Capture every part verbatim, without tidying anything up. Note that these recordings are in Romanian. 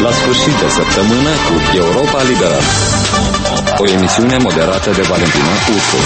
la sfârșit de săptămână cu Europa Liberă. O emisiune moderată de Valentina Ursu.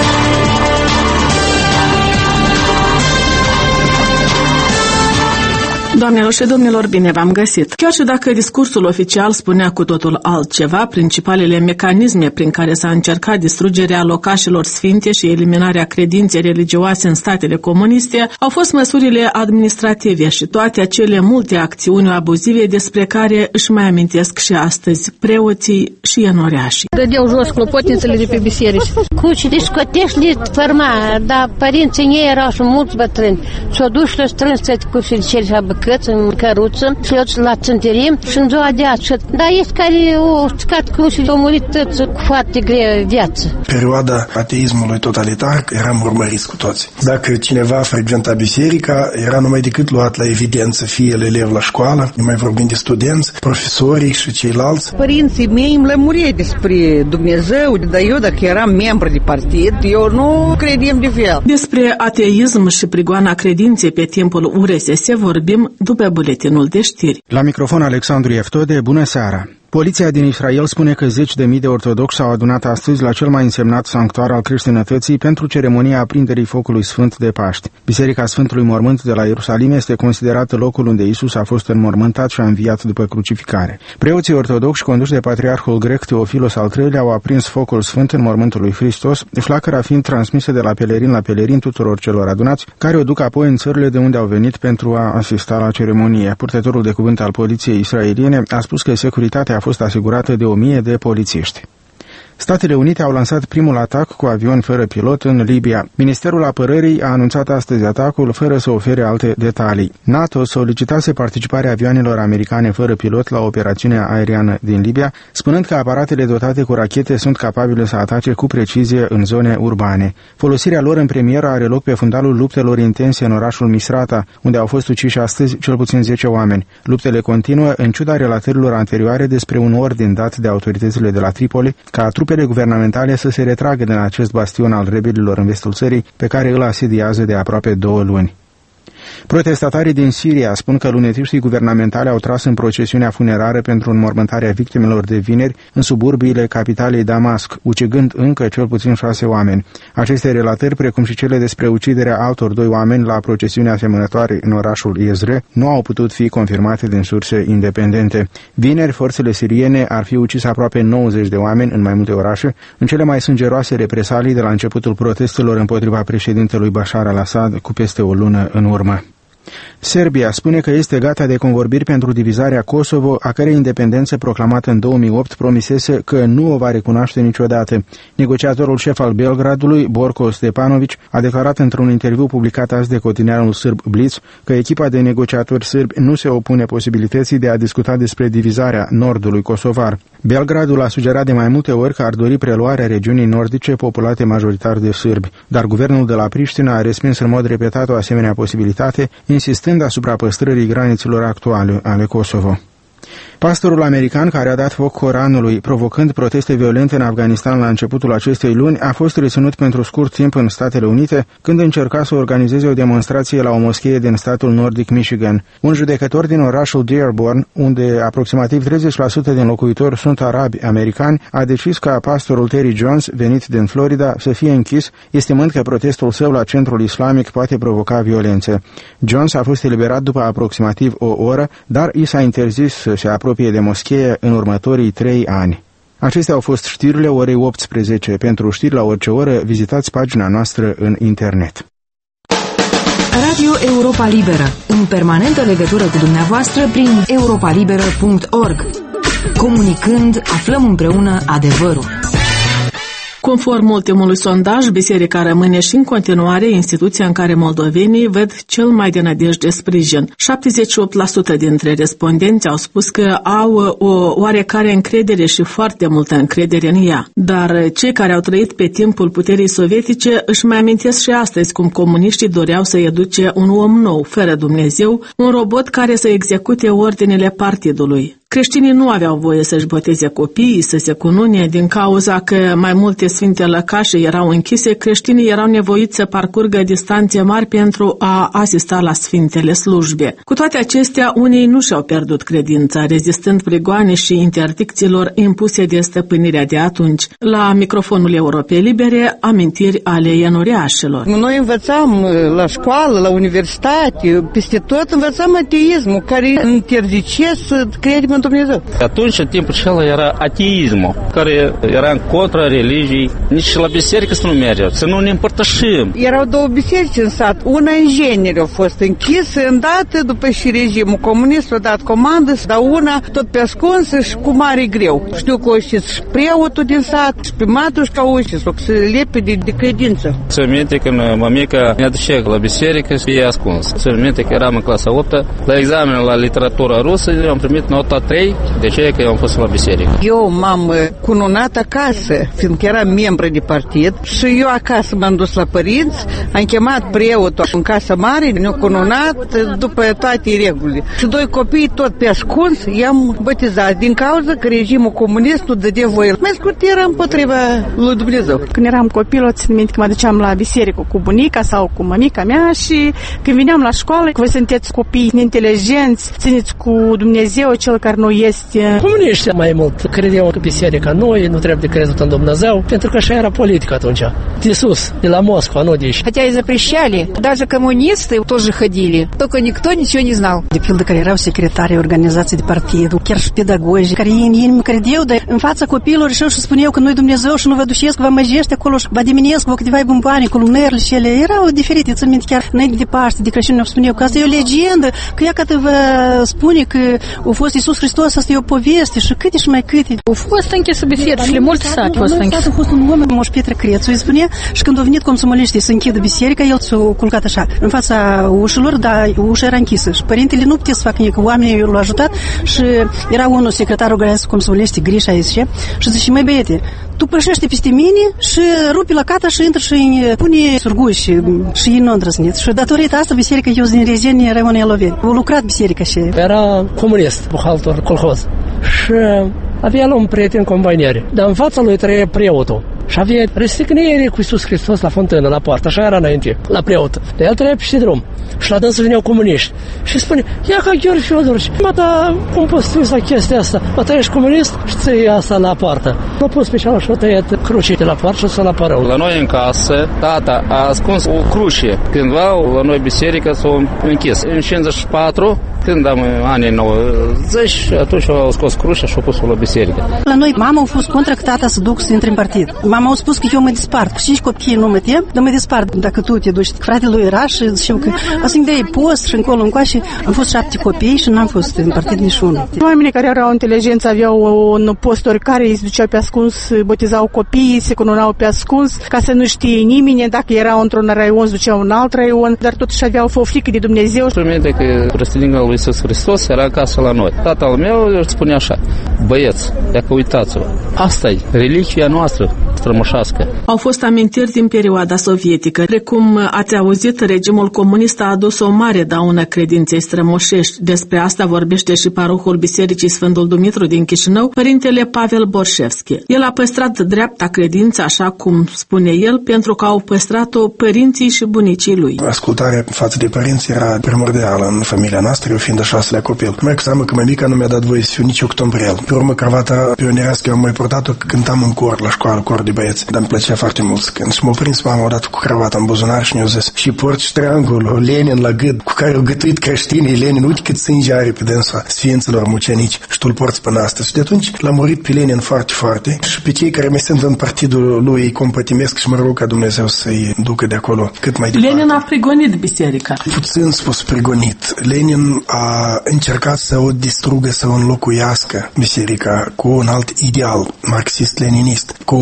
Doamnelor și domnilor, bine v-am găsit. Chiar și dacă discursul oficial spunea cu totul altceva, principalele mecanisme prin care s-a încercat distrugerea locașelor sfinte și eliminarea credinței religioase în statele comuniste au fost măsurile administrative și toate acele multe acțiuni abuzive despre care își mai amintesc și astăzi preoții și enoreașii. Dădeau jos clopotnițele de pe biserici. Cuci discotești le forma, dar părinții ei erau și mulți bătrâni. S-au dus și le-au strâns cu feliceri și căți în căruță și eu la țânterim și în ziua de azi. Dar este care au scat cruci și au murit toți cu foarte grea viață. Perioada ateismului totalitar eram urmăriți cu toți. Dacă cineva frecventa biserica, era numai decât luat la evidență, fie el elev la școală, nu mai vorbim de studenți, profesorii și ceilalți. Părinții mei îmi lămurie despre Dumnezeu, dar eu dacă eram membru de partid, eu nu credem de fel. Despre ateism și prigoana credinței pe timpul U R S S vorbim după buletinul de știri. La microfon Alexandru Eftode, bună seara! Poliția din Israel spune că zeci de mii de ortodoxi s-au adunat astăzi la cel mai însemnat sanctuar al creștinătății pentru ceremonia aprinderii focului sfânt de Paști. Biserica Sfântului Mormânt de la Ierusalim este considerată locul unde Iisus a fost înmormântat și a înviat după crucificare. Preoții ortodoxi conduși de patriarhul grec Teofilos al treilea au aprins focul sfânt în mormântul lui Hristos, flacăra fiind transmisă de la pelerin la pelerin tuturor celor adunați, care o duc apoi în țările de unde au venit pentru a asista la ceremonie. Purtătorul de cuvânt al poliției israeliene a spus că securitatea a fost asigurată de o mie de polițiști. Statele Unite au lansat primul atac cu avion fără pilot în Libia. Ministerul Apărării a anunțat astăzi atacul fără să ofere alte detalii. NATO solicitase participarea avioanelor americane fără pilot la operațiunea aeriană din Libia, spunând că aparatele dotate cu rachete sunt capabile să atace cu precizie în zone urbane. Folosirea lor în premieră are loc pe fundalul luptelor intense în orașul Misrata, unde au fost uciși astăzi cel puțin zece oameni. Luptele continuă în ciuda relatărilor anterioare despre un ordin dat de autoritățile de la Tripoli ca trupele guvernamentale să se retragă din acest bastion al rebelilor în vestul țării, pe care îl asediază de aproape două luni. Protestatarii din Siria spun că lunetiștii guvernamentale au tras în procesiunea funerară pentru înmormântarea victimelor de vineri în suburbiile capitalei Damasc, ucigând încă cel puțin șase oameni. Aceste relatări, precum și cele despre uciderea altor doi oameni la procesiunea asemănătoare în orașul Ezre, nu au putut fi confirmate din surse independente. Vineri, forțele siriene ar fi ucis aproape nouăzeci de oameni în mai multe orașe, în cele mai sângeroase represalii de la începutul protestelor împotriva președintelui Bashar al-Assad cu peste o lună în urmă. Serbia spune că este gata de convorbiri pentru divizarea Kosovo, a cărei independență proclamată în două mii opt promisese că nu o va recunoaște niciodată. Negociatorul șef al Belgradului, Borko Stepanović, a declarat într-un interviu publicat azi de cotidianul sârb Blitz că echipa de negociatori sârbi nu se opune posibilității de a discuta despre divizarea nordului kosovar. Belgradul a sugerat de mai multe ori că ar dori preluarea regiunii nordice populate majoritar de sârbi, dar guvernul de la Priștina a respins în mod repetat o asemenea posibilitate, insistând asupra păstrării granițelor actuale ale Kosovo. Pastorul american care a dat foc Coranului, provocând proteste violente în Afganistan la începutul acestei luni, a fost reținut pentru scurt timp în Statele Unite când încerca să organizeze o demonstrație la o moschee din statul nordic Michigan. Un judecător din orașul Dearborn, unde aproximativ treizeci la sută din locuitori sunt arabi americani, a decis ca pastorul Terry Jones, venit din Florida, să fie închis, estimând că protestul său la centrul islamic poate provoca violențe. Jones a fost eliberat după aproximativ o oră, dar i s-a interzis să se apropie de moschee în următorii trei ani. Acestea au fost știrile orei optsprezece. Pentru știri la orice oră, vizitați pagina noastră în internet. Radio Europa Liberă, în permanentă legătură cu dumneavoastră prin europa liberă punct org. Comunicând, aflăm împreună adevărul. Conform ultimului sondaj, biserica rămâne și în continuare instituția în care moldovenii văd cel mai de nădejde sprijin. șaptezeci și opt la sută dintre respondenți au spus că au o oarecare încredere și foarte multă încredere în ea. Dar cei care au trăit pe timpul puterii sovietice își mai amintesc și astăzi cum comuniștii doreau să educe un om nou, fără Dumnezeu, un robot care să execute ordinele partidului. Creștinii nu aveau voie să-și boteze copiii, să se cunune, din cauza că mai multe sfinte lăcașe erau închise, creștinii erau nevoiți să parcurgă distanțe mari pentru a asista la sfintele slujbe. Cu toate acestea, unii nu și-au pierdut credința, rezistând prigoane și interdicțiilor impuse de stăpânirea de atunci. La microfonul Europei Libere, amintiri ale enoriașilor. Noi învățam la școală, la universitate, peste tot învățam ateismul, care interzice să credem în Dumnezeu. Atunci, în timpul acela, era ateismul, care era în contra religiei. Nici la biserică să nu mergem, să nu ne împărtășim. Erau două biserici în sat. Una în genere a fost închisă, îndată după și regimul comunist a dat comandă, dar una tot pe ascunsă și cu mare greu. Știu că o știți și preotul din sat, și primatul și ca o știți, să lepe de, de credință. Să minte când mămica ne aducea la biserică și e ascuns. Să minte că eram în clasa optă, la examen la literatura rusă, eu am primit nota trei, de ce că eu am fost la biserică. Eu m-am cununat acasă, fiindcă eram membru de partid, și eu acasă m-am dus la părinți, am chemat preotul în casa mare, ne-au cununat după toate regulile. Și doi copii tot pe ascuns i-am botezat, din cauza că regimul comunist nu dădea voie. Mai scurt, era împotriva lui Dumnezeu. Când eram copil, o țin minte că mă duceam la biserică cu bunica sau cu mămica mea și când veneam la școală, voi sunteți copii inteligenți, țineți cu Dumnezeu, cel care nu este. Comuniștii mai mult credeau că biserica noi nu trebuie de crezut în Dumnezeu, pentru că așa era politica atunci. De sus, de la Moscova, nu de aici. Хотя и запрещали, даже коммунисты тоже ходили, только никто niciun не знал. De pildă care erau secretarii organizației de partid, chiar și pedagogi, care ei, ei nu credeau, dar în fața copiilor și și spuneau că noi Dumnezeu și nu vă duceți, vă măjește acolo și vă diminesc vă câteva bomboane, columnările și ele erau diferite. Țin minte chiar înainte de Paște, de Crăciun ne spuneau că asta e o legendă, că ea că te vă spune că a fost Iisus Hristos, asta e o poveste și câte și mai câte. Au fost închisă bisericile, multe sate au fost închisă. A fost un om, Moș Pietre Crețu, îi spunea, și când a venit comsomoliștii să închidă biserica, el s-a culcat așa, în fața ușilor, dar ușa era închisă și părintele nu putea să facă nici, oamenii l-au ajutat și era unul secretar organizației comsomoliștii, Grișa, zice, și zice, măi băiete, tu pășește peste mine și rupi la cata și intră și pune surguși și, și ei nu îndrăznit. Și datorită asta biserica eu din Rezenie Raimon Ialoveni. A lucrat biserica și... Era comunist, buhaltor, colhoz. Și avea un prieten combainiere, dar în fața lui trăia preotul. Și avea răstignire cu Iisus Hristos la fontână, la poartă, așa era înainte, la preot. Dar el trăia pe drum. Și la dânsă veneau comuniști. Și spune, ia ca Gheorghe Fiodorovici, mă, dar cum poți tu la chestia asta? Mă, tu ești comunist și ții asta la poartă. M-a pus special și-a tăiat crucii la poartă și s-a la părău. La noi în casă, tata a ascuns o cruce. Cândva la noi biserică s-a închis. În cincizeci și patru, când am anii nouăzeci, atunci au scos crucea și au pus-o la biserică. La noi mama a fost contra că tata să duc să intre în partid. Mama a spus că eu mă dispart. Cu cinci copii nu mă tem, dar mă dispart. Dacă tu te duci, fratele lui era și ziceau că o să-mi dai post și încolo încoace. Am fost șapte copii și n-am fost în partid niciunul. Oamenii care erau inteligenți aveau un post oricare, îi se duceau pe ascuns, botezau copiii, se cununau pe ascuns, ca să nu știe nimeni. Dacă erau într-un raion, se duceau în alt raion, dar totuși aveau o frică de Dumnezeu. Promite că răstignirea lui Iisus Hristos era acasă la noi. Tatăl meu își spune așa, băieți, dacă uitați-vă, asta e religia noastră strămoșească. Au fost amintiri din perioada sovietică. Precum ați auzit, regimul comunist a adus o mare daună credinței strămoșești. Despre asta vorbește și parohul Bisericii Sfântul Dumitru din Chișinău, părintele Pavel Borșevski. El a păstrat dreapta credință, așa cum spune el, pentru că au păstrat-o părinții și bunicii lui. Ascultarea față de părinți era primordială în familia noastră, eu fiind a șaselea copil. Mai cu seamă că mămica nu mi-a dat voie să fiu nici octombrel. Pe urmă, cravata pionierească eu am mai purtat-o că cântam în cor la școală, cor de băieți. Dar îmi plăcea foarte mult să cânt. Și m-a prins mama odată cu cravata în buzunar și mi-a zis, și porți triangul, Lenin la gât, cu care au gătuit creștinii Lenin, uite cât sânge are pe dânsa sfinților mucenici și tu îl porți până astăzi. Și de atunci l-a murit pe Lenin foarte, foarte. Și pe cei care mai sunt în partidul lui îi compătimesc și mă rog ca Dumnezeu să-i ducă de acolo cât mai departe. Lenin a prigonit biserica. Puțin spus prigonit. Lenin a încercat să o distrugă, să o înlocuiască biserica cu un alt ideal marxist-leninist, cu o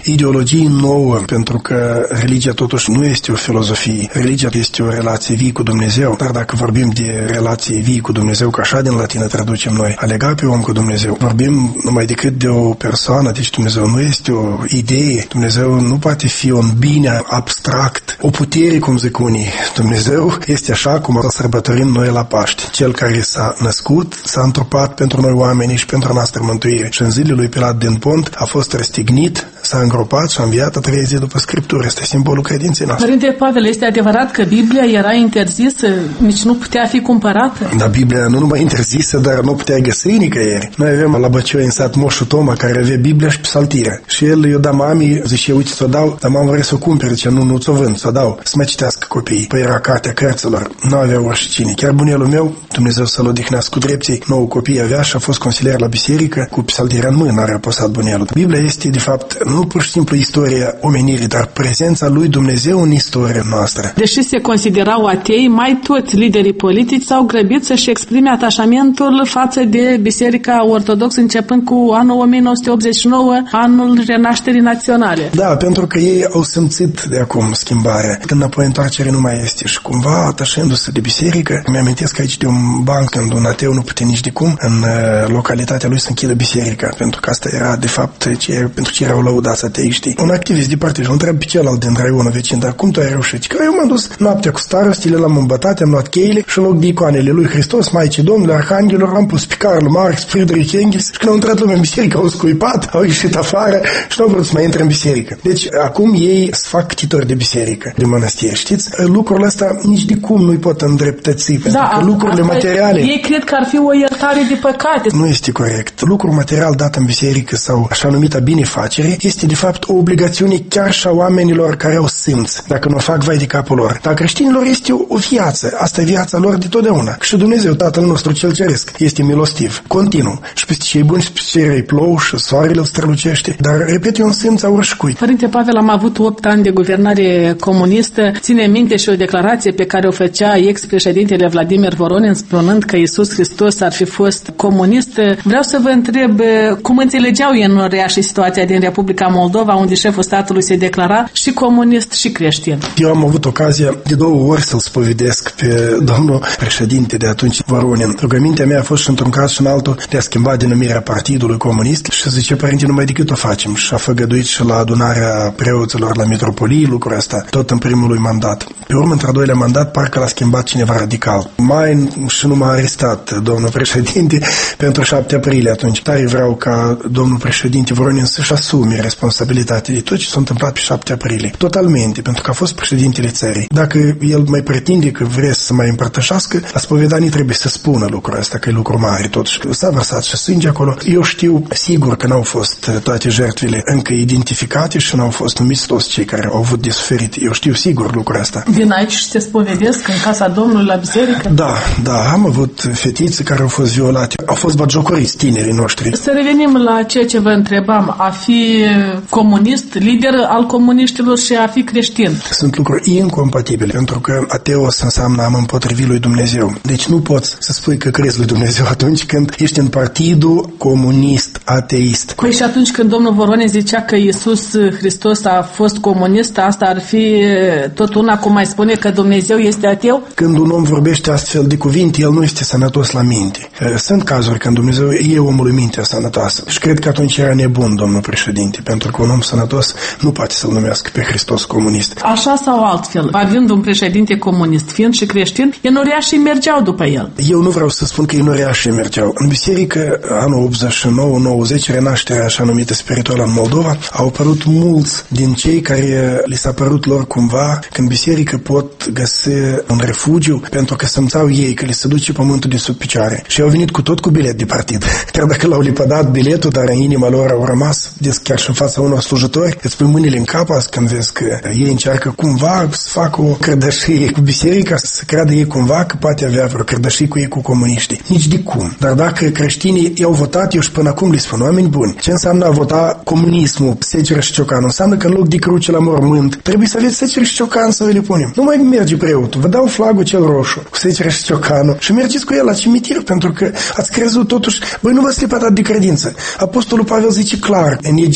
ideologie nouă, pentru că religia totuși nu este o filozofie. Religia este o relație vie cu Dumnezeu, dar dacă vorbim de relație vie cu Dumnezeu, că așa din latină traducem noi, a lega pe om cu Dumnezeu, vorbim numai decât de o persoană, deci Dumnezeu nu este o idee, Dumnezeu nu poate fi un bine abstract, o putere, cum zic unii. Dumnezeu este așa cum o sărbătorim noi la Paște. Cel care s-a născut, s-a întrupat pentru noi oamenii și pentru noastră mântuire. Și în zilele lui Pilat din Pont a fost răstignit, s-a îngropat și a înviat a treia zi după Scriptură. Este simbolul credinței noastre. Părinte Pavel, este adevărat că Biblia era interzisă, nici nu putea fi cumpărată? Da, Biblia nu numai interzisă, dar nu putea găsi nicăieri. Noi avem la Băcioi în sat moșul Toma, care avea Biblia și psaltirea. Și el i-o da mamii, zice, uite, ți-o dau, dar mama vrea să o cumpere, zice, nu, nu ți-o vând, ți-o dau, să mă citească copiii. Păi era cartea cărților, nu avea oricine. Chiar bunelul meu, Dumnezeu să-l odihnească cu drepții, nouă copii avea și a fost consilier la biserică, cu psaltirea în mână are apăsat bunelul. Biblia este, de fapt, nu pur și simplu istoria omenirii, dar prezența lui Dumnezeu în istoria noastră. Deși se considerau atei, mai toți liderii politici s-au grăbit să-și exprime atașamentul față de Biserica Ortodoxă, începând cu anul o mie nouă sute optzeci și nouă, anul renașterii naționale. Da, pentru că ei au simțit de acum schimbarea, când apoi întoarcere nu mai este și cumva atașându-se de biserică, mi-amintesc aici de un banc când un ateu nu putea nici de cum în localitatea lui să închidă biserica, pentru că asta era de fapt ce, pentru ce erau lăudați ateiștii. Un activist de partid îl întreabă pe celălalt din raionul vecin, dar cum tu ai reușit? Că eu m-am dus noaptea cu starostile, l-am îmbătat, am luat cheile și în loc de icoanele lui Hristos, Maicii Domnului, Arhanghelor, am pus pe Karl Marx, Friedrich Engels și când au intrat lumea în biserică, au scuipat, au ieșit afară și nu au vrut să mai intre în biserică. Deci acum ei se fac ctitori de biserică, de mănăstiri. Știți? Lucrul ăsta nici de cum nu-i pot îndreptăți, pentru da, că lucrurile materiale... Ei cred că ar fi o iertare de păcate. Nu este corect. Lucrul material dat în biserică sau așa numită binefacere este de fapt o obligațiune chiar și a oamenilor care au simț, dacă nu o fac vai de capul lor. Dar creștinilor este o, o viață. Asta e viața lor de totdeauna. Și Dumnezeu, Tatăl nostru cel ceresc, este milostiv, continuu. Și peste cei buni și peste cei răi plou și soarele îl strălucește. Dar, repet, e un simț a oricui. Părinte Pavel, am avut opt ani de guvernare comunistă. Ține minte și o declarație pe care o făcea ex-președintele Vladimir Voronin, spunând că Iisus Hristos ar fi fost comunist. Vreau să vă întreb cum înțelegeau ei în rea și situația din Republica Moldova, unde șeful statului se declara și comunist și creștin. Eu am avut ocazia de două ori să-l spovedesc pe domnul președinte de atunci, Voronin. Rugămintea mea a fost și într-un caz și în altul de a schimba denumirea Partidului Comunist și zice, părinte, numai decât o facem. Și a făgăduit și la adunarea preoților la mitropolii lucrul ăsta, tot în primul lui mandat. Pe urmă, într-al doilea mandat, parcă l-a schimbat cineva radical. Mai și nu m-a arestat domnul președinte pentru șapte aprilie atunci. Tare vreau ca domnul președinte Voronin să-și asume responsabilitatea de tot ce s-a întâmplat pe șapte aprilie. Totalmente, pentru că a fost președintele țării. Dacă el mai pretinde că vrea să mai împărtășească, la spovedanie trebuie să spună lucrul ăsta, că e lucru mare totuși. S-a vărsat și sânge acolo. Eu știu sigur că n-au fost toate jertfele încă identificate și n-au fost numiți toți cei care au avut de suferit. Eu știu sigur lucrul ăsta. Din aici se spovedesc în casa Domnului la biserică? Da, da, am avut fetițe care au fost violate. Au fost batjocoriți tinerii noștri. Să revenim la ceea ce vă întrebam. A fi comunist, lider al comuniștilor și a fi creștin. Sunt lucruri incompatibile, pentru că ateos înseamnă am împotrivit lui Dumnezeu. Deci nu poți să spui că crezi lui Dumnezeu atunci când ești în partidul comunist, ateist. Păi și atunci când domnul Voronin zicea că Iisus Hristos a fost comunist, asta ar fi tot una cum mai spune că Dumnezeu este ateu? Când un om vorbește astfel de cuvinte, el nu este sănătos la minte. Sunt cazuri când Dumnezeu e omului mintea sănătoasă. Și cred că atunci era nebun domnul președinte, pentru că un om sănătos nu poate să-l numească pe Hristos comunist. Așa sau altfel, având un președinte comunist, fiind și creștin, enoriașii mergeau după el. Eu nu vreau să spun că enoriașii mergeau. În biserică, anul optzeci și nouă nouăzeci, renașterea așa numită spirituală în Moldova, au apărut mulți din cei care li s-a părut lor cumva că în biserică pot găsi un refugiu, pentru că simțeau ei că li se duce pământul de sub picioare. Și au venit cu tot cu bilet de partid. Chiar dacă l-au lipădat biletul, dar în inima lor au rămas, des chiar și în fața unor slujitori, îți pui mâinile în cap când vezi că ei încearcă cumva să facă o cărdășie cu biserica, să creadă ei cumva că poate avea vreo cărdășie cu ei cu comuniștii. Nici de cum. Dar dacă creștinii i-au votat, eu și până acum le spun, oameni buni, ce înseamnă a vota comunismul, Seceră și Ciocan? Înseamnă că în loc de cruce la mormânt, trebuie să aveți Seceră și Ciocan să le punem. Nu mai merge preotul, vă dau flagul cel roșu cu Seceră și Ciocanul și mergeți cu el la cimitir, pentru că ați crezut totuși, voi nu v-ați lepădat de credință. Apostolul Pavel zice clar în Egipt,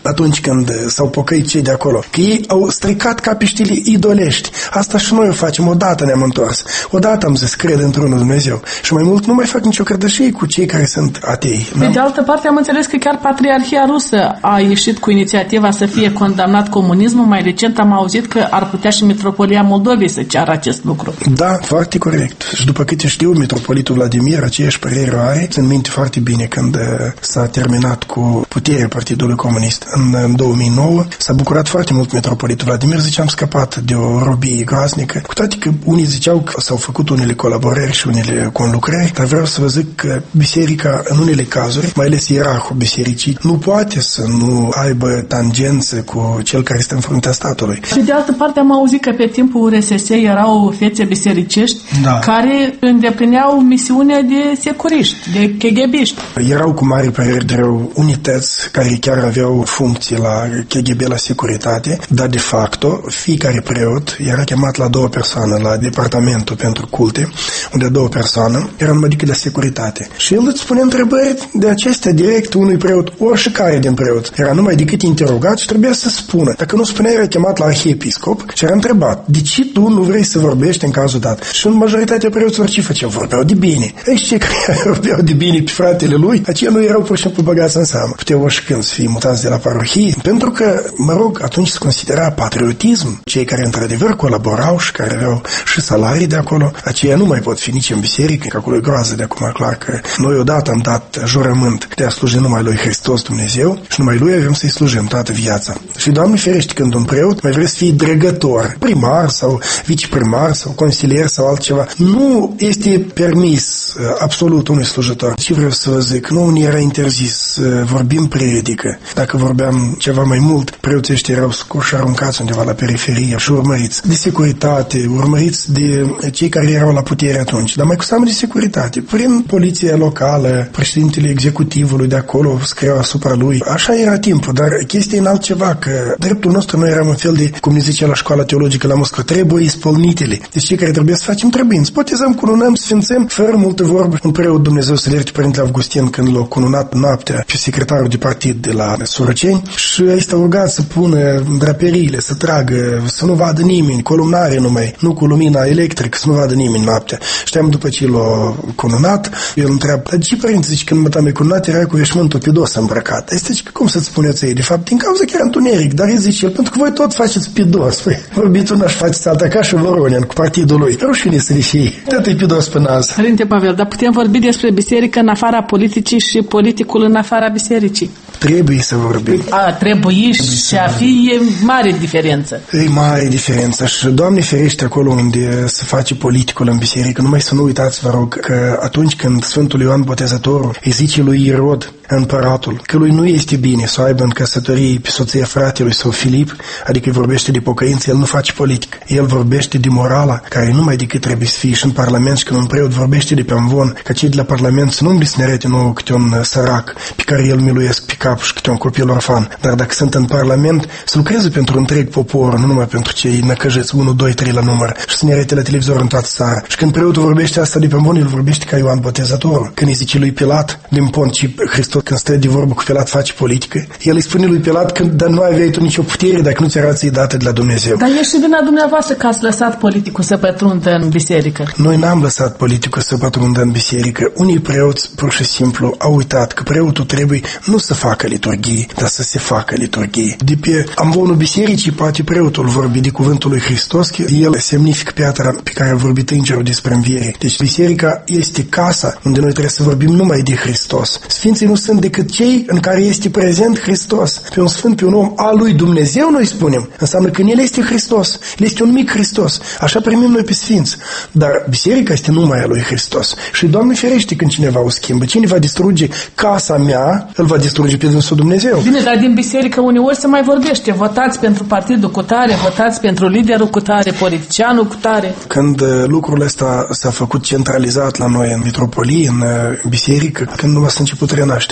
atunci când s-au pocăit cei de acolo, că ei au stricat capiștile idolești. Asta și noi o facem, odată ne-am întors. Odată am zis, cred într-unul Dumnezeu. Și mai mult nu mai fac nicio cărdășie cu cei care sunt atei. Pe de altă parte, am înțeles că chiar Patriarhia Rusă a ieșit cu inițiativa să fie condamnat comunismul. Mai recent am auzit că ar putea și Mitropolia Moldovei să ceară acest lucru. Da, foarte corect. Și după câte știu, Mitropolitul Vladimir aceeași părere are. Țin minte foarte bine când s-a terminat cu puterea Partidului Comunist în două mii nouă. S-a bucurat foarte mult Mitropolitul Vladimir, zice, am scăpat de o robie groaznică. Cu toate că unii ziceau că s-au făcut unele colaborări și unele conlucrări, dar vreau să vă zic că biserica, în unele cazuri, mai ales ierarhul bisericii, nu poate să nu aibă tangență cu cel care este în fruntea statului. Și de altă parte am auzit că pe timpul U R S S erau fețe bisericești, da, care îndeplineau misiunea de securiști, de khegebiști. Erau cu mari păreri de rău unități care chiar aveau funcții la K G B, la securitate, dar de facto fiecare preot era chemat la două persoane la departamentul pentru culte, unde două persoane erau numai decât la securitate. Și el îți spune întrebări de acestea direct unui preot, oricare din preot. Era numai decât interogat și trebuia să spună. Dacă nu spunea, era chemat la arhiepiscop și era întrebat, de ce tu nu vrei să vorbești în cazul dat? Și în majoritatea preoților ce făceau? Vorbeau de bine. Ei, cei care vorbeau de bine pe fratele lui, aceia nu erau pur și simplu băgați în seamă. Puteau oricând să fie mutați de la parohie, pentru că, mă rog, atunci se considera patriotism. Cei care într-adevăr colaborau și care aveau și salarii de acolo, aceia nu mai pot fi nici în biserică, că acolo e groază de acum, clar că noi odată am dat jurământ de a sluji numai lui Hristos Dumnezeu și numai lui avem să-i slujim toată viața. Și Doamne ferește, când un preot mai vrea să fie dregător, primar sau viceprimar sau consilier sau altceva, nu este permis absolut unui slujitor. Ce vreau să vă zic, nu ne era interzis să vorbim predică. Dacă vorbeam ceva mai mult, preoții ăștia erau scoși, aruncați undeva la periferie și urmăriți de securitate, urmăriți de cei care erau la putere atunci, dar mai cu seamă de securitate. Prin poliția locală, președintele executivului de acolo scriau asupra lui. Așa era timpul, dar chestia e în altceva, că dreptul nostru noi eram un fel de, cum ne zicea la școala teologică la Moscova, trebuie ispolnitele. Deci cei care trebuie să facem, trebuie. Spotezăm, cununăm, sfințăm, fără multe vorbe. Un preot, Dumnezeu să-l ierte, Părintele Augustin, când l-a cununat noaptea pe secretarul de partid de la Surăceni și este rugat să pună draperiile, să tragă, să nu vadă nimeni, columnare numai, nu cu lumina electrică, să nu vadă nimeni noaptea. Știam după ce l-a cununat, el întreabă, dar ce părinte, zice, când mă tam cununat, era cu veșmântul pidos îmbrăcat. Este, zice, cum să-ți spuneți ei? De fapt, din cauza că era întuneric, dar el zice el, pentru că voi tot faceți pidos. Păi, vorbitul n-aș faceți alta ca și Voronin cu partidul lui. Rușine să le și tot e pidos până azi. Părinte Pavel, dar putem vorbi despre biserică în afara politicii și politicul în afara bisericii? Trebuie să vorbim. A, trebuie și a fi e mare diferență. E mare diferență și, Doamne ferește, acolo unde se face politicul în biserică, numai să nu uitați, vă rog, că atunci când Sfântul Ioan Botezătorul îi zice lui Irod, împăratul, că lui nu este bine să aibă în căsătorie pe soția fratelui sau Filip, adică îi vorbește de pocăință, el nu face politică. El vorbește de morala, care numai decât trebuie să fie și în Parlament, și când un preot vorbește de pe amvon, ca cei de la Parlament să nu îmi ne arete nouă câte un sărac pe care el miluiesc pe cap și câte un copil orfan. Dar dacă sunt în Parlament, să lucreze pentru întreg popor, nu numai pentru cei năcăjeți unu, doi, trei la număr, și să ne arete la televizor în toată țara. Și când preotul vorbește asta de pe amvon, el vorbește ca Ioan Botezătorul. Când îi zice lui Pilat, din pont, și Hristos când stă de vorbă cu Pilat face politică, el îi spune lui Pilat că dar nu aveai tu nicio putere dacă nu ți arăți dată de la Dumnezeu. Dar e și vina dumneavoastră că ați lăsat politicul să pătrundă în biserică. Noi n-am lăsat politicul să pătrundă în biserică. Unii preoți, pur și simplu, au uitat că preotul trebuie nu să facă liturghie, dar să se facă liturghie. De pe amvonul bisericii, poate preotul vorbi de cuvântul lui Hristos, că el semnifică piatra pe care a vorbit îngerul despre înviere. Deci biserica este casa unde noi trebuie să vorbim numai de Hristos. Sfinții nu sunt decât cei în care este prezent Hristos. Pe un sfânt, pe un om al lui Dumnezeu, noi spunem, înseamnă că în el este Hristos. El este un mic Hristos. Așa primim noi pe sfinți. Dar biserica este numai a lui Hristos. Și Doamne ferește când cineva o schimbă. Cine va distruge casa mea, îl va distruge pe dânsul Dumnezeu. Bine, dar din biserică uneori se mai vorbește. Votați pentru partidul cu tare, votați pentru liderul cu tare, politicianul cu tare. Când lucrul ăsta s-a făcut centralizat la noi în mitropolie, în biserică, când nu s-a început renașterea.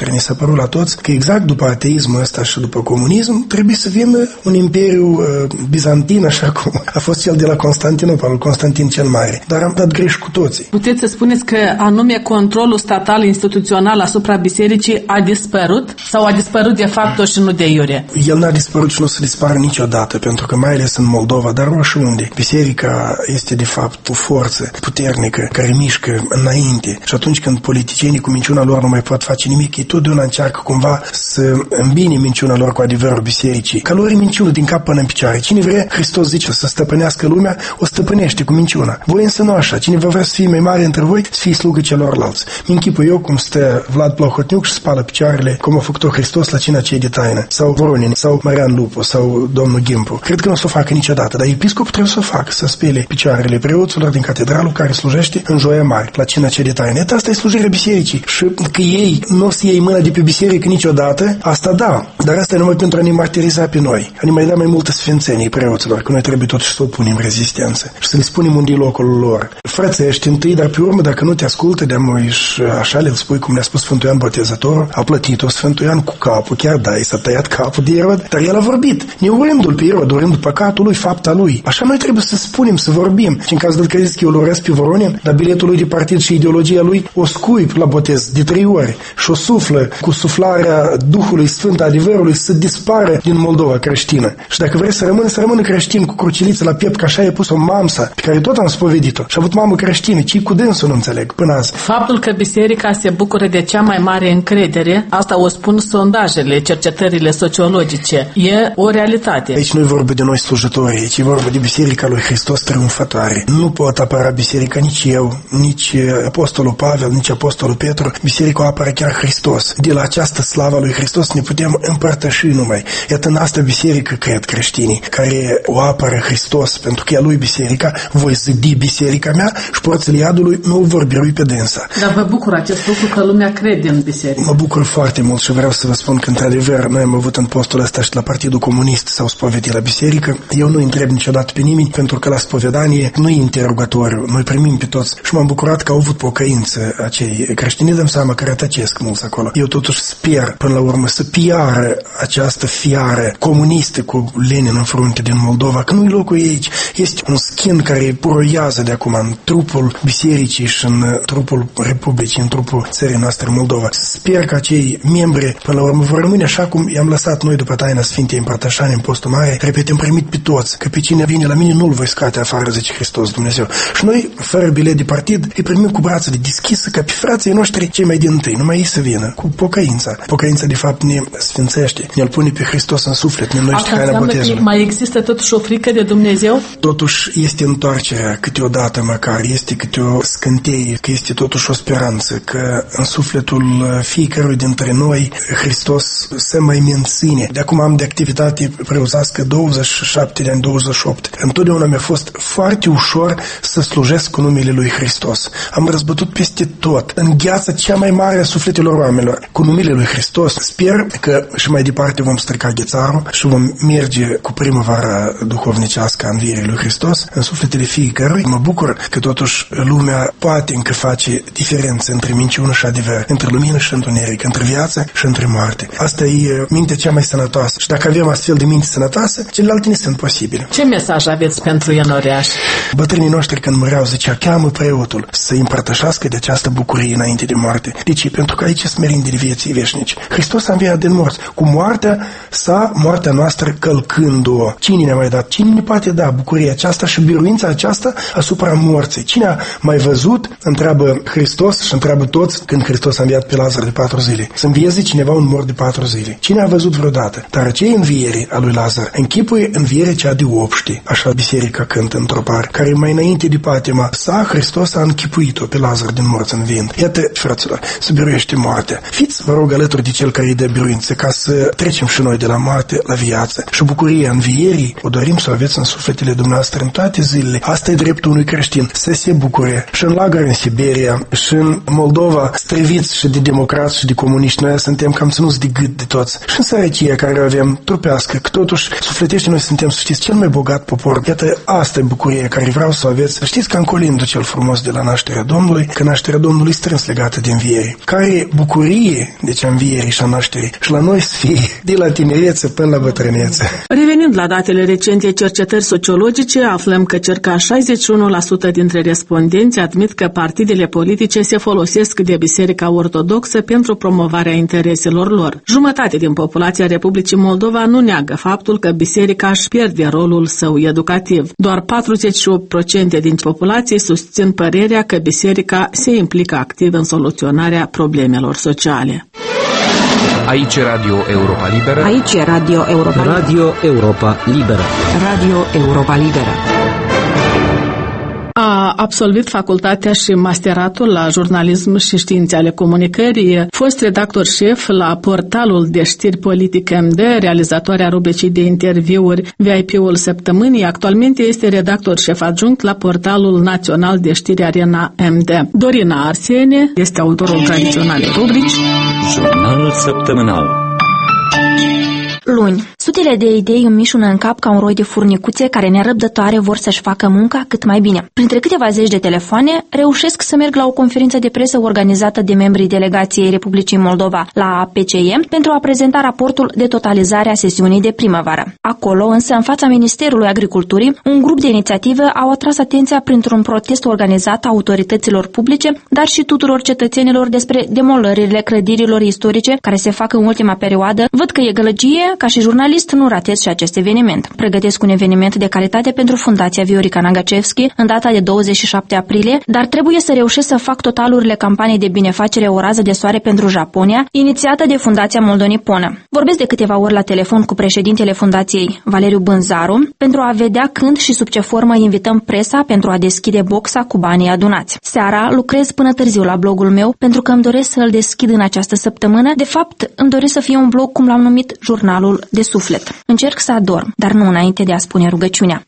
noastre. Ne s-a părut la toți că exact după ateismul ăsta și după comunism trebuie să vină un imperiu uh, bizantin, așa cum a fost cel de la Constantinopol, Constantin cel Mare. Dar am dat greș cu toții. Puteți să spuneți că anume controlul statal instituțional asupra bisericii a dispărut sau a dispărut de fapt și nu de iure? El n-a dispărut și nu se dispară niciodată, pentru că mai ales în Moldova, dar oriunde, biserica este de fapt o forță puternică care mișcă înainte. Și atunci când politicienii cu minciuna lor nu mai pot face nimic, ei totdeauna încearcă cumva să îmbine minciuna lor cu adevărul bisericii. Ca lor e minciună din cap până în picioare. Cine vrea, Hristos zice, să stăpânească lumea, o stăpânește cu minciuna. Voi însă nu așa. Cine vă vrea să fie mai mare între voi, să fie slugă celorlalți. Mi-închipă eu cum stă Vlad Plahotniuc și spală picioarele, cum a făcut-o Hristos la cina cei de taină, sau Voronin, sau Marian Lupu, sau domnul Gimpu. Cred că nu o să o facă niciodată, dar episcopul trebuie să o facă, să spele picioarele preoților din catedralul care slujește în Joia Mare, la cina cei de taină. Iată, asta e slujirea bisericii. Și că ei nu o să iei mâna de pe biserică niciodată, asta da, dar asta e numai pentru a ne martiriza pe noi, a ne mai da mai multă sfințenie preoților, că noi trebuie totuși să opunem rezistență și să le spunem unde e locul lor. Frățești întâi, dar pe urmă, dacă nu te ascultă de amoi și așa le spui, cum ne-a spus Sfântul Ioan Botezătorul, a plătit-o Sfântul Ioan cu capul, chiar da, i s-a tăiat capul de Irod, dar el a vorbit, ne urându-l pe Irod, urându păcatul lui, fapta lui. Așa noi trebuie să spunem, să vorbim. Și în cazul de crezi că eu îl urăsc pe Voronin, dar biletul lui de partid și ideologia lui o scuip la botez de trei ori și o suflă cu suflarea Duhului Sfânt, adevărului, să dispară din Moldova creștină. Și dacă vrei să rămână, să rămână creștin cu cruciliță la piept, că așa e pus-o mamsa, pe care tot am spovedit-o. Și a avut mamă creștină, ci cu dânsul nu înțeleg până azi. Faptul că biserica se bucură de cea mai mare încredere, asta o spun sondajele, cercetările sociologice, e o realitate. Aici nu e vorba de noi slujitori, aici e vorba de Biserica lui Hristos triumfătoare. Nu pot apăra biserica nici eu, nici apostolul Pavel, nici apostolul Petru. Biserica o apără chiar Hristos. De la această slavă lui Hristos ne putem împărtăși numai. Iată, în asta biserică cred creștinii, care o apără Hristos, pentru că e a lui biserica, voi zidi biserica mea și porțile iadului nu vor birui pe dânsa. Dar vă bucur acest lucru că lumea crede în biserică? Mă bucur foarte mult și vreau să vă spun că, într-adevăr, noi am avut în postul ăsta și la Partidul Comunist s-au spovedit la biserică. Eu nu întreb niciodată pe nimeni, pentru că la spovedanie nu e interogatoriu, noi primim pe toți. Și m-am bucurat că au avut pocăință acei creștini, dăm seama că rătăcesc mulți acolo. Eu totuși sper, până la urmă, să piară această fiară comunistă cu Lenin în frunte din Moldova, că nu-i locul aici. Este un schin care puroiază de acum în trupul bisericii și în trupul Republicii, în trupul țării noastre Moldova. Sper că acei membri, până la urmă, vor rămâne așa cum i-am lăsat noi după taina Sfintei Împărtășani în postul mare, repet, am primit pe toți, că pe cine vine la mine nu-l voi scoate afară, zice Hristos Dumnezeu. Și noi, fără bilet de partid, îi primim cu brațele deschise ca pe frații noștri cei mai din tâi, numai ei să vină, cu pocăința. Pocăința, de fapt, ne sfințește, ne-l pune pe Hristos în suflet, ne înnoiește haina botezului. Mai există totuși o frică de Dumnezeu? Totuși este întoarcerea, câteodată măcar, este câte o scânteie, că este totuși o speranță, că în sufletul fiecărui dintre noi Hristos se mai menține. De acum am de activitate preoțească douăzeci și șapte de ani, douăzeci și opt. Întotdeauna mi-a fost foarte ușor să slujesc cu numele lui Hristos. Am răzbătut peste tot, în gheața cea mai mare a sufletelor oamenilor, cu numele lui Hristos. Sper că și mai departe vom strica ghețarul și vom merge cu primăvara duhovnicească a învierii lui Hristos în sufletele fiecărui. Mă bucur că totuși lumea poate încă face diferență între minciună și adevăr, între lumină și întuneric, între viață și între moarte. Asta e mintea cea mai sănătoasă. Și dacă avem astfel de minte sănătoasă, celelalte ne sunt posibile. Ce mesaj aveți pentru enoriași? Bătrânii noștri când mureau zicea, cheamă preotul să îi împărtășească de această bucurie înainte de moarte. De ce? Pentru că aici sunt merindele vieții veșnici. Hristos a înviat din morți. Cu moartea sa, moartea noastră călcând-o. Cine ne-a mai dat? Cine ne poate da bucuria aceasta și biruința aceasta asupra morții? Cine a mai văzut? Întreabă Hristos și întreabă toți când Hristos a înviat pe Lazar de patru zile. Să învieze cineva un mort de patru zile. Cine a văzut vreodată? Dar acei înviere a lui Lazar închipuie învierea cea de obște, așa biserica cântă într-o par, care mai înainte de patima sa, Hristos a închipuit-o pe Lazar din morți înviind. Iată, fraților, să biruiește moartea. Fiți, vă rog, alături de cel care îi dă biruință, ca să trecem și noi de la moarte la viață. Și bucuria învierii o dorim să o aveți în sufletele dumneavoastră în toate zilele. Asta e dreptul unui creștin, să se bucure. Și în lagăr în Siberia, și în Moldova, străviți și de democrați și de comuniști, noi suntem cam ținuți de gât de toți. Și în sărăcia care o avem trupească, că totuși sufletește noi suntem, să știți, cel mai bogat popor. Iată, asta e bucuria care vreau să o aveți. Știți că în colindul cel frumos de la nașterea Domnului, că nașterea Domnului strâns legată de înviere. Care bucurie bucurie, deci a învierii și a nașterii, și la noi să fie de la tinerețe până la bătrânețe. Revenind la datele recente cercetări sociologice, aflăm că circa șaizeci și unu la sută dintre respondenți admit că partidele politice se folosesc de Biserica Ortodoxă pentru promovarea intereselor lor. Jumătate din populația Republicii Moldova nu neagă faptul că biserica își pierde rolul său educativ. Doar patruzeci și opt la sută din populație susțin părerea că biserica se implică activ în soluționarea problemelor sociale. Aici Radio Europa Liberă. Aici e Radio Europa Liberă. Radio Europa Liberă. Radio Europa Liberă. A absolvit facultatea și masteratul la jurnalism și științe ale comunicării, fost redactor șef la portalul de știri politic M D, realizatoarea rubricii de interviuri V I P-ul săptămânii, actualmente este redactor șef adjunct la portalul național de știri Arena M D. Dorina Arsene este autorul tradiționalei rubrici Jurnalul săptămânal. Luni. Sutele de idei îmi mișună în cap ca un roi de furnicuțe care nerăbdătoare vor să-și facă munca cât mai bine. Printre câteva zeci de telefoane, reușesc să merg la o conferință de presă organizată de membrii delegației Republicii Moldova la P C E pentru a prezenta raportul de totalizare a sesiunii de primăvară. Acolo, însă, în fața Ministerului Agriculturii, un grup de inițiative au atras atenția printr-un protest organizat a autorităților publice, dar și tuturor cetățenilor despre demolările clădirilor istorice care se fac în ultima perioadă. Văd că e gălăgie. Ca și jurnalist, nu ratez și acest eveniment. Pregătesc un eveniment de calitate pentru Fundația Viorica Nagacevski în data de douăzeci și șapte aprilie, dar trebuie să reușesc să fac totalurile campaniei de binefacere O rază de soare pentru Japonia, inițiată de Fundația Moldoniponă. Vorbesc de câteva ori la telefon cu președintele Fundației, Valeriu Bânzaru, pentru a vedea când și sub ce formă invităm presa pentru a deschide boxa cu banii adunați. Seara lucrez până târziu la blogul meu pentru că îmi doresc să îl deschid în această săptămână. De fapt, îmi doresc să fie un blog cum l-am numit Jurnalul de suflet. Încerc să adorm, dar nu înainte de a spune rugăciunea.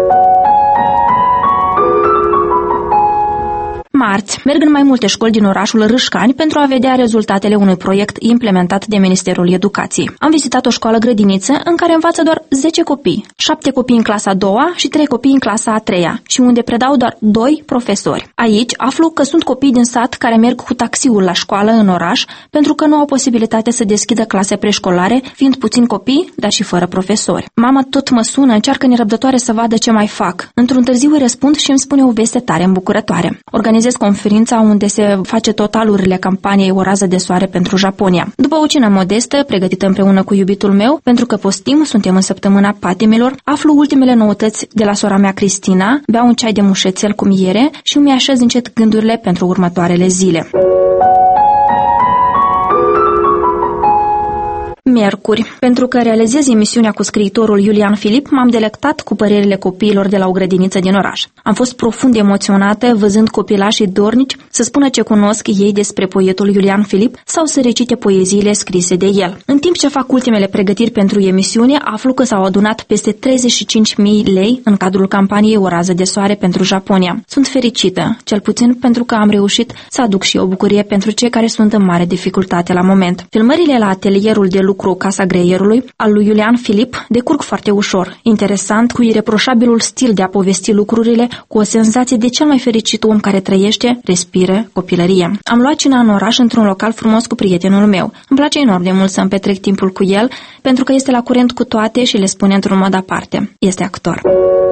Marți, merg în mai multe școli din orașul Râșcani pentru a vedea rezultatele unui proiect implementat de Ministerul Educației. Am vizitat o școală-grădiniță în care învață doar zece copii, șapte copii în clasa a doua și trei copii în clasa a treia și unde predau doar doi profesori. Aici aflu că sunt copii din sat care merg cu taxiul la școală în oraș pentru că nu au posibilitate să deschidă clase preșcolare, fiind puțini copii, dar și fără profesori. Mama tot mă sună, încearcă nerăbdătoare să vadă ce mai fac. Într-un târziu îi răspund și îmi spune o veste tare îmbucurătoare. Organizez conferința unde se face totalurile campaniei O rază de soare pentru Japonia. După o cină modestă, pregătită împreună cu iubitul meu, pentru că postim, suntem în săptămâna patimilor, aflu ultimele noutăți de la sora mea Cristina, beau un ceai de mușețel cu miere și îmi așez încet gândurile pentru următoarele zile. Miercuri. Pentru că realizez emisiunea cu scriitorul Iulian Filip, m-am delectat cu părerile copiilor de la o grădiniță din oraș. Am fost profund emoționată văzând copilașii dornici să spună ce cunosc ei despre poetul Iulian Filip sau să recite poeziile scrise de el. În timp ce fac ultimele pregătiri pentru emisiune, aflu că s-au adunat peste treizeci și cinci mii lei în cadrul campaniei O rază de soare pentru Japonia. Sunt fericită, cel puțin pentru că am reușit să aduc și o bucurie pentru cei care sunt în mare dificultate la moment. Filmările la atelierul de lucru Casa Greierului al lui Iulian Filip decurg foarte ușor, interesant, cu ireproșabilul stil de a povesti lucrurile, cu o senzație de cel mai fericit om care trăiește, respiră copilărie. Am luat cina în oraș într-un local frumos cu prietenul meu. Îmi place enorm de mult să îmi petrec timpul cu el, pentru că este la curent cu toate și le spune într-un mod aparte. Este actor.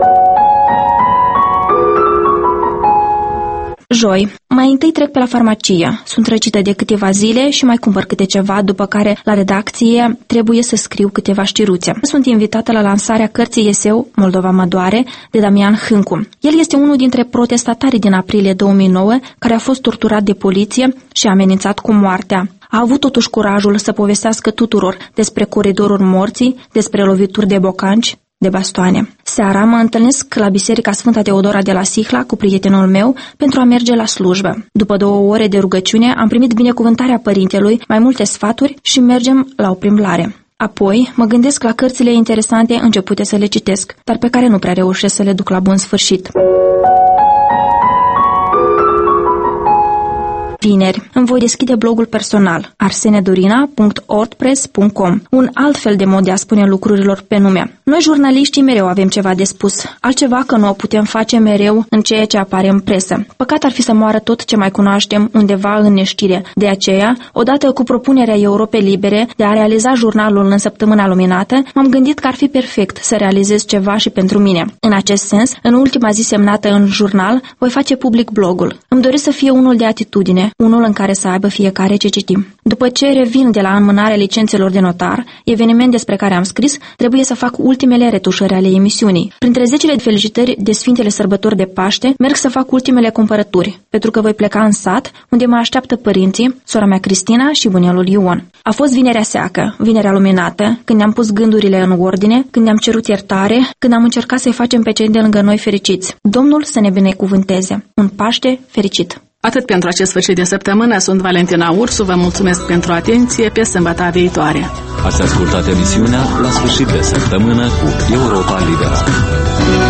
Joi. Mai întâi trec pe la farmacie. Sunt răcită de câteva zile și mai cumpăr câte ceva, după care la redacție trebuie să scriu câteva știruțe. Sunt invitată la lansarea cărții eseu Moldova mă doare de Damian Hâncu. El este unul dintre protestatarii din aprilie două mii nouă care a fost torturat de poliție și amenințat cu moartea. A avut totuși curajul să povestească tuturor despre coridorul morții, despre lovituri de bocanci, de bastoane. Seara mă întâlnesc la Biserica Sfânta Teodora de la Sihla cu prietenul meu pentru a merge la slujbă. După două ore de rugăciune am primit binecuvântarea părintelui, mai multe sfaturi și mergem la o plimbare. Apoi mă gândesc la cărțile interesante începute să le citesc, dar pe care nu prea reușesc să le duc la bun sfârșit. vineri îmi voi deschide blogul personal arsenedorina punct wordpress punct com, un alt fel de mod de a spune lucrurilor pe nume. Noi, jurnaliștii, mereu avem ceva de spus, altceva că nu o putem face mereu în ceea ce apare în presă. Păcat ar fi să moară tot ce mai cunoaștem undeva în neștire. De aceea, odată cu propunerea Europei Libere de a realiza jurnalul în săptămâna luminată, m-am gândit că ar fi perfect să realizez ceva și pentru mine. În acest sens, în ultima zi semnată în jurnal, voi face public blogul. Îmi doresc să fie unul de atitudine, unul în care să aibă fiecare ce citim. După ce revin de la înmânarea licențelor de notar, eveniment despre care am scris, trebuie să fac ultimele retușări ale emisiunii. Printre zecile de felicitări de Sfintele Sărbători de Paște, merg să fac ultimele cumpărături, pentru că voi pleca în sat, unde mă așteaptă părinții, sora mea Cristina și bunelul Ion. A fost vinerea seacă, vinerea luminată, când ne-am pus gândurile în ordine, când ne-am cerut iertare, când am încercat să-i facem pe cei de lângă noi fericiți. Domnul să ne binecuvânteze. Un Paște fericit! Atât pentru acest sfârșit de săptămână. Sunt Valentina Ursu, vă mulțumesc pentru atenție, pe sâmbătă viitoare. Ați ascultat emisiunea La sfârșit de săptămână cu Europa Liberă.